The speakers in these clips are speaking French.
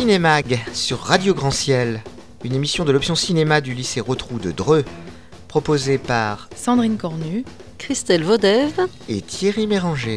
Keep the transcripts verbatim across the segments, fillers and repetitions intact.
Cinémag sur Radio Grand Ciel, une émission de l'option cinéma du lycée Rotrou de Dreux, proposée par Sandrine Cornu, Christelle Vaudève et Thierry Méranger.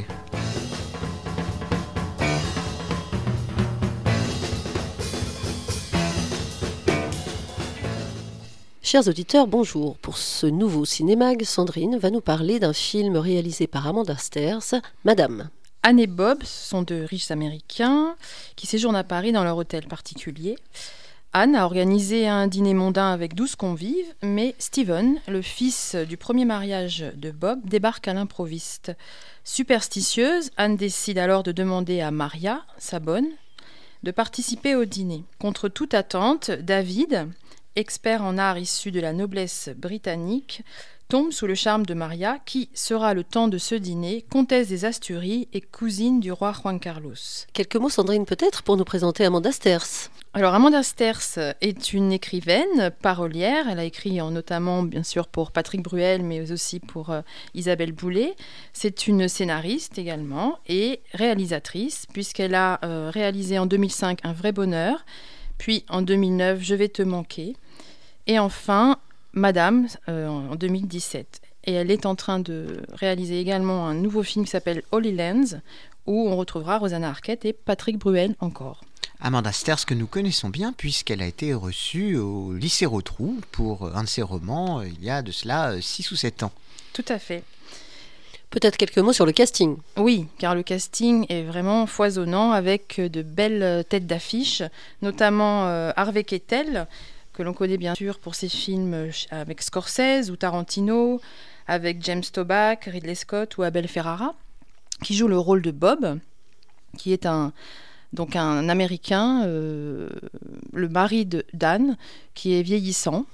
Chers auditeurs, bonjour. Pour ce nouveau Cinémag, Sandrine va nous parler d'un film réalisé par Amanda Sters, Madame. Anne et Bob sont deux riches Américains qui séjournent à Paris dans leur hôtel particulier. Anne a organisé un dîner mondain avec douze convives, mais Steven, le fils du premier mariage de Bob, débarque à l'improviste. Superstitieuse, Anne décide alors de demander à Maria, sa bonne, de participer au dîner. Contre toute attente, David, expert en art issu de la noblesse britannique, tombe sous le charme de Maria, qui sera le temps de ce dîner comtesse des Asturies et cousine du roi Juan Carlos. Quelques mots, Sandrine, peut-être, pour nous présenter Amanda Sters. Alors, Amanda Sters est une écrivaine, parolière. Elle a écrit notamment, bien sûr, pour Patrick Bruel, mais aussi pour euh, Isabelle Boulay. C'est une scénariste également et réalisatrice, puisqu'elle a euh, réalisé en deux mille cinq Un vrai bonheur, puis en deux mille neuf Je vais te manquer, et enfin Madame euh, en deux mille dix-sept. Et elle est en train de réaliser également un nouveau film qui s'appelle Holy Lands, où on retrouvera Rosanna Arquette et Patrick Bruel encore. Amanda Sters que nous connaissons bien puisqu'elle a été reçue au lycée Rotrou pour un de ses romans il y a de cela six ou sept ans. Tout à fait. Peut-être quelques mots sur le casting. Oui, car le casting est vraiment foisonnant avec de belles têtes d'affiche, notamment euh, Harvey Keitel, que l'on connaît bien sûr pour ses films avec Scorsese ou Tarantino, avec James Toback, Ridley Scott ou Abel Ferrara, qui joue le rôle de Bob, qui est un, donc un Américain, euh, le mari de d'Anne, qui est vieillissant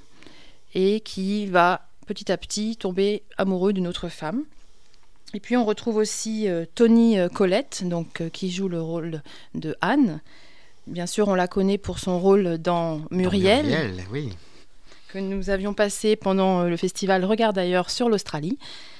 et qui va petit à petit tomber amoureux d'une autre femme. Et puis on retrouve aussi euh, Toni Collette, donc, euh, qui joue le rôle de Anne. Bien sûr, on la connaît pour son rôle dans Muriel, Dans Muriel, oui. que nous avions passé pendant le festival Regarde ailleurs sur l'Australie.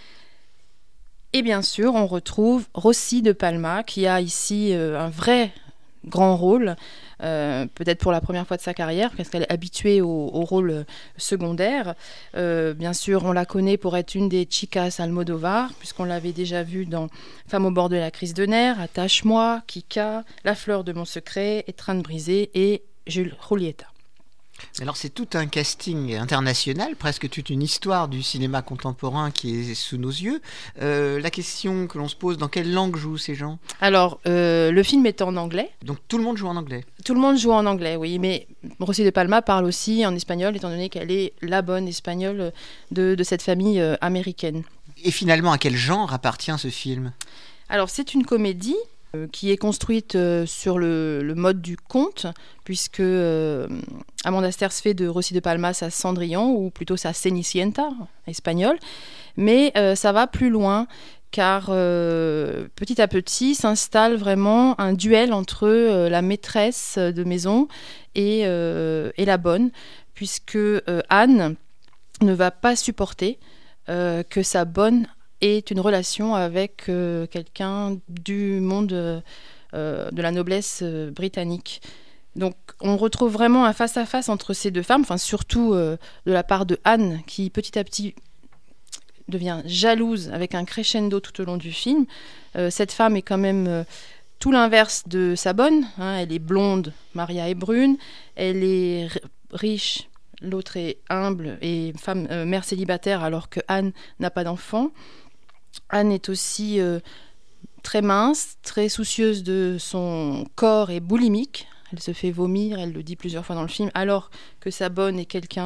Et bien sûr, on retrouve Rossi de Palma, qui a ici euh, un vrai grand rôle, euh, peut-être pour la première fois de sa carrière, parce qu'elle est habituée au, au rôle secondaire. Euh, bien sûr, on la connaît pour être une des chicas Almodovar, puisqu'on l'avait déjà vue dans Femme au bord de la crise de nerfs, Attache-moi, Kika, La fleur de mon secret, Étreinte brisée et Jules Julieta. Alors c'est tout un casting international, presque toute une histoire du cinéma contemporain qui est sous nos yeux. Euh, la question que l'on se pose, dans quelle langue jouent ces gens ? Alors, euh, le film est en anglais. Donc tout le monde joue en anglais ? Tout le monde joue en anglais, oui, mais Rossi de Palma parle aussi en espagnol, étant donné qu'elle est la bonne espagnole de, de cette famille euh, américaine. Et finalement, à quel genre appartient ce film ? Alors, c'est une comédie euh, qui est construite euh, sur le, le mode du conte, puisque euh, Amanda Sters fait de Rossi de Palma sa Cendrillon, ou plutôt sa Cenicienta, espagnole, mais euh, ça va plus loin, car euh, petit à petit s'installe vraiment un duel entre euh, la maîtresse de maison et, euh, et la bonne, puisque euh, Anne ne va pas supporter euh, que sa bonne ait une relation avec euh, quelqu'un du monde euh, de la noblesse euh, britannique. Donc on retrouve vraiment un face-à-face entre ces deux femmes, enfin surtout euh, de la part de Anne, qui petit à petit devient jalouse avec un crescendo tout au long du film. Euh, cette femme est quand même euh, tout l'inverse de sa bonne, hein. Elle est blonde, Maria est brune, elle est r- riche, l'autre est humble et femme, euh, mère célibataire, alors que Anne n'a pas d'enfant. Anne est aussi euh, très mince, très soucieuse de son corps et boulimique. Elle se fait vomir, elle le dit plusieurs fois dans le film, alors que sa bonne est quelqu'un,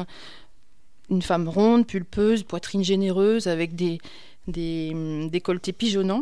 une femme ronde, pulpeuse, poitrine généreuse, avec des, des hum, décolletés pigeonnants.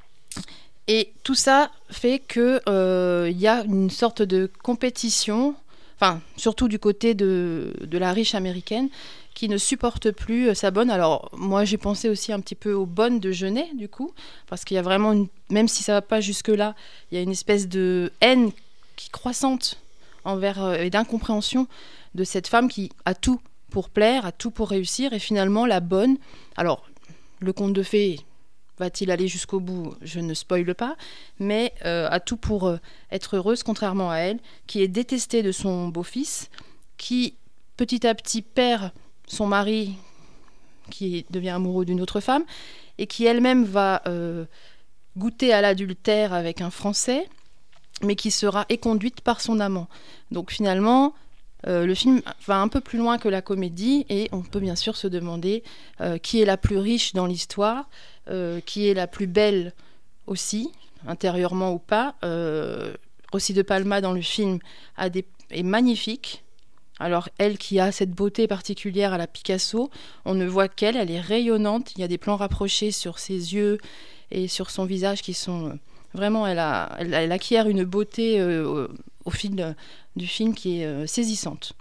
Et tout ça fait qu'il euh, y a une sorte de compétition, enfin, surtout du côté de, de la riche américaine, qui ne supporte plus sa bonne. Alors, moi, j'ai pensé aussi un petit peu aux bonnes de Genet, du coup, parce qu'il y a vraiment, une, même si ça ne va pas jusque-là, il y a une espèce de haine qui croissante envers euh, et d'incompréhension de cette femme qui a tout pour plaire, a tout pour réussir, et finalement la bonne, alors le conte de fées va-t-il aller jusqu'au bout? Je ne spoile pas, mais euh, a tout pour euh, être heureuse, contrairement à elle, qui est détestée de son beau-fils, qui petit à petit perd son mari, qui devient amoureux d'une autre femme, et qui elle-même va euh, goûter à l'adultère avec un Français, mais qui sera éconduite par son amant. Donc finalement, euh, le film va un peu plus loin que la comédie, et on peut bien sûr se demander euh, qui est la plus riche dans l'histoire, euh, qui est la plus belle aussi, intérieurement ou pas. Euh, Rossi de Palma dans le film a des... est magnifique. Alors elle qui a cette beauté particulière à la Picasso, on ne voit qu'elle, elle est rayonnante, il y a des plans rapprochés sur ses yeux et sur son visage qui sont... Vraiment, elle, a, elle, elle acquiert une beauté euh, au, au fil de, du film qui est euh, saisissante.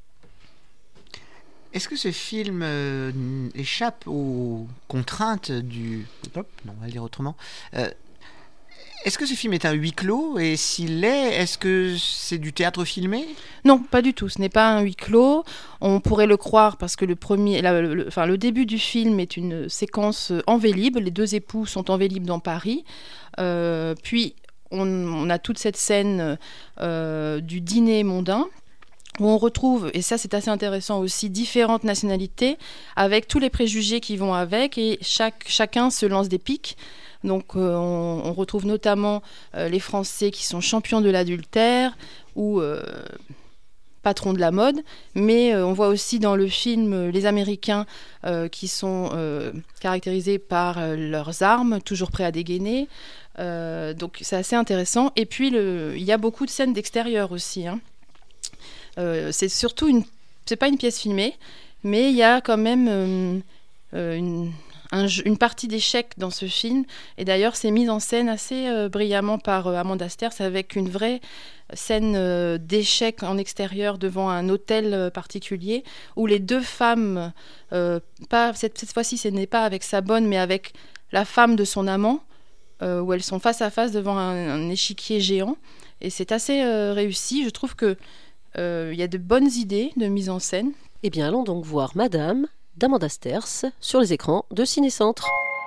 Est-ce que ce film euh, échappe aux contraintes du... Hop, non, on va le dire autrement. Euh, est-ce que ce film est un huis clos? Et s'il l'est, est-ce que c'est du théâtre filmé? Non, pas du tout. Ce n'est pas un huis clos. On pourrait le croire parce que le, premier, la, le, enfin, le début du film est une séquence en Vélib. Les deux époux sont en Vélib dans Paris. Euh, puis on, on a toute cette scène euh, du dîner mondain où on retrouve, et ça c'est assez intéressant aussi, différentes nationalités avec tous les préjugés qui vont avec, et chaque, chacun se lance des piques. Donc euh, on, on retrouve notamment euh, les Français qui sont champions de l'adultère ou euh, patrons de la mode, mais euh, on voit aussi dans le film euh, les Américains euh, qui sont euh, caractérisés par euh, leurs armes, toujours prêts à dégainer. Euh, donc c'est assez intéressant. Et puis le, il y a beaucoup de scènes d'extérieur aussi. Hein. Euh, c'est surtout une, c'est pas une pièce filmée, mais il y a quand même euh, euh, une Un jeu, une partie d'échecs dans ce film, et d'ailleurs c'est mis en scène assez euh, brillamment par euh, Amanda Sters avec une vraie scène euh, d'échecs en extérieur devant un hôtel euh, particulier où les deux femmes, euh, pas, cette, cette fois-ci ce n'est pas avec sa bonne mais avec la femme de son amant, euh, où elles sont face à face devant un, un échiquier géant, et c'est assez euh, réussi. Je trouve qu'il euh, y a de bonnes idées de mise en scène. Eh bien allons donc voir Madame d'Amanda Sters sur les écrans de Ciné-Centre.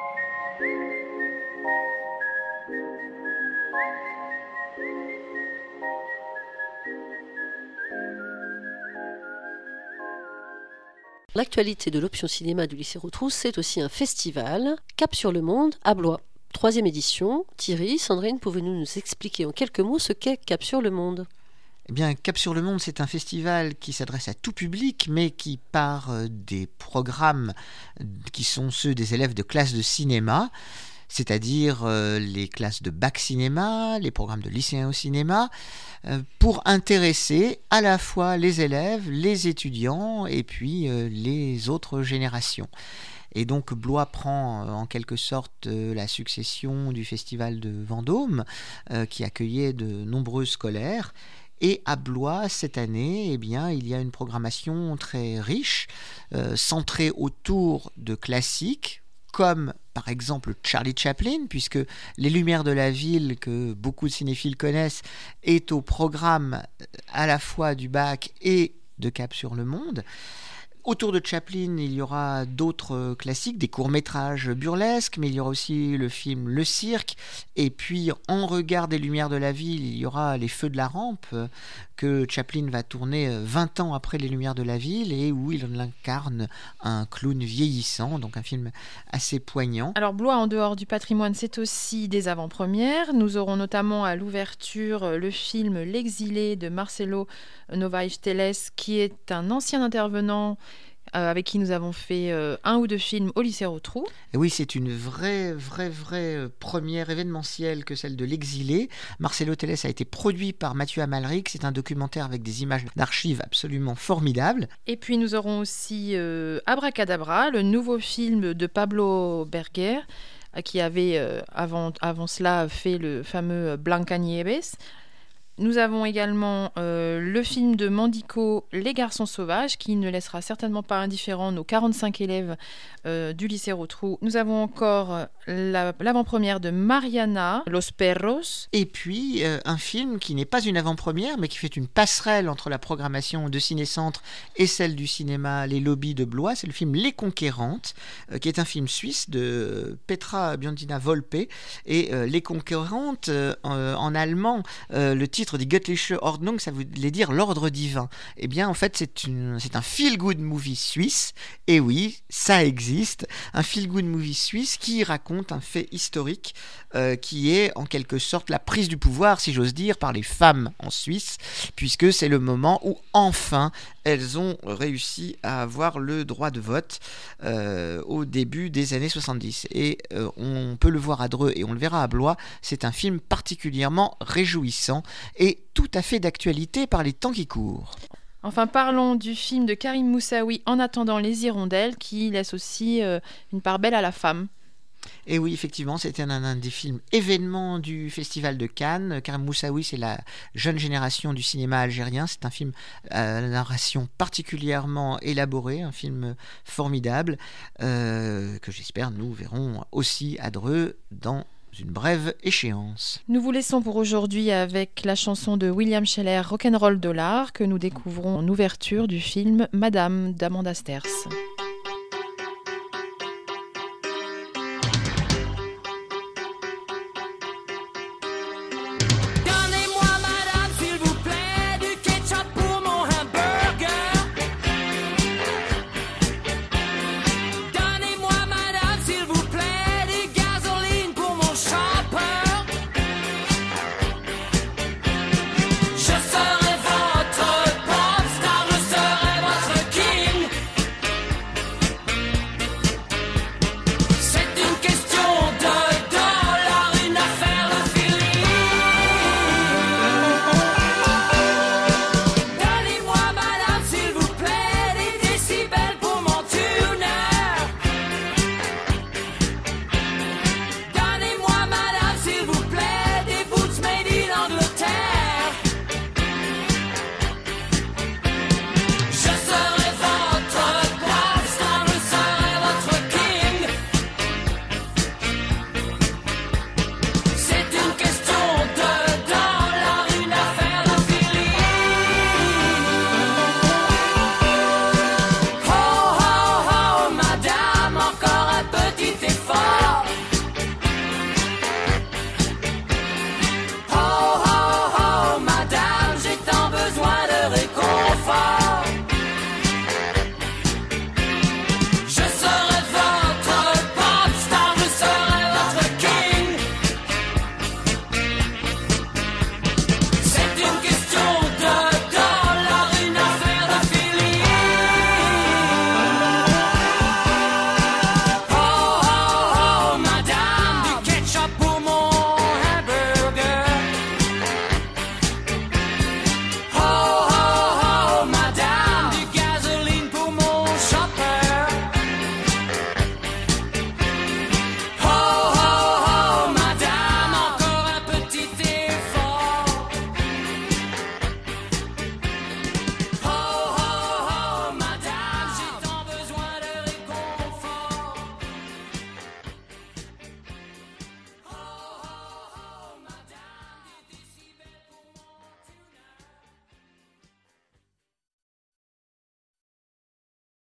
L'actualité de l'option cinéma du lycée Rotrou, c'est aussi un festival, Cap sur le Monde à Blois. Troisième édition. Thierry, Sandrine, pouvez-vous nous expliquer en quelques mots ce qu'est Cap sur le Monde ? Eh bien, Cap sur le Monde, c'est un festival qui s'adresse à tout public, mais qui part des programmes qui sont ceux des élèves de classe de cinéma, c'est-à-dire euh, les classes de bac cinéma, les programmes de lycéens au cinéma, euh, pour intéresser à la fois les élèves, les étudiants et puis euh, les autres générations. Et donc Blois prend euh, en quelque sorte euh, la succession du festival de Vendôme, euh, qui accueillait de nombreux scolaires. Et à Blois, cette année, eh bien, il y a une programmation très riche, euh, centrée autour de classiques, comme par exemple Charlie Chaplin, puisque Les Lumières de la Ville, que beaucoup de cinéphiles connaissent, est au programme à la fois du bac et de Cap sur le Monde. Autour de Chaplin, il y aura d'autres classiques, des courts-métrages burlesques, mais il y aura aussi le film Le Cirque. Et puis, en regard des Lumières de la Ville, il y aura Les Feux de la Rampe, que Chaplin va tourner vingt ans après Les Lumières de la Ville, et où il incarne un clown vieillissant, donc un film assez poignant. Alors Blois, en dehors du patrimoine, c'est aussi des avant-premières. Nous aurons notamment à l'ouverture le film L'Exilé de Marcelo Novaes Teles, qui est un ancien intervenant Euh, avec qui nous avons fait euh, un ou deux films au lycée Rotrou. Et oui, c'est une vraie, vraie, vraie première événementielle que celle de L'Exilé. Marcelo Teles a été produit par Mathieu Amalric. C'est un documentaire avec des images d'archives absolument formidables. Et puis nous aurons aussi euh, Abracadabra, le nouveau film de Pablo Berger, qui avait euh, avant, avant cela fait le fameux Blancanieves. Nous avons également euh, le film de Mandico, Les Garçons Sauvages, qui ne laissera certainement pas indifférent nos quarante-cinq élèves euh, du lycée Rotrou. Nous avons encore la, l'avant-première de Mariana, Los Perros. Et puis, euh, un film qui n'est pas une avant-première, mais qui fait une passerelle entre la programmation de Ciné-Centre et celle du cinéma Les Lobbies de Blois. C'est le film Les Conquérantes, euh, qui est un film suisse de Petra Biondina Volpe. Et euh, Les Conquérantes, euh, en, en allemand, euh, le titre die Göttliche Ordnung, ça voulait dire l'ordre divin. Eh bien, en fait, c'est, une, c'est un feel-good movie suisse. Et oui, ça existe. Un feel-good movie suisse qui raconte un fait historique euh, qui est en quelque sorte la prise du pouvoir, si j'ose dire, par les femmes en Suisse, puisque c'est le moment où enfin elles ont réussi à avoir le droit de vote euh, au début des années soixante-dix. Et euh, on peut le voir à Dreux et on le verra à Blois, c'est un film particulièrement réjouissant et tout à fait d'actualité par les temps qui courent. Enfin, parlons du film de Karim Moussaoui, En attendant les hirondelles, qui laisse aussi euh, une part belle à la femme. Et oui, effectivement, c'était un, un des films événements du Festival de Cannes. Karim Moussaoui, c'est la jeune génération du cinéma algérien. C'est un film à la narration particulièrement élaborée, un film formidable, euh, que j'espère nous verrons aussi à Dreux dans une brève échéance. Nous vous laissons pour aujourd'hui avec la chanson de William Scheller, Rock'n'Roll Dollar, que nous découvrons en ouverture du film Madame d'Amanda Sters.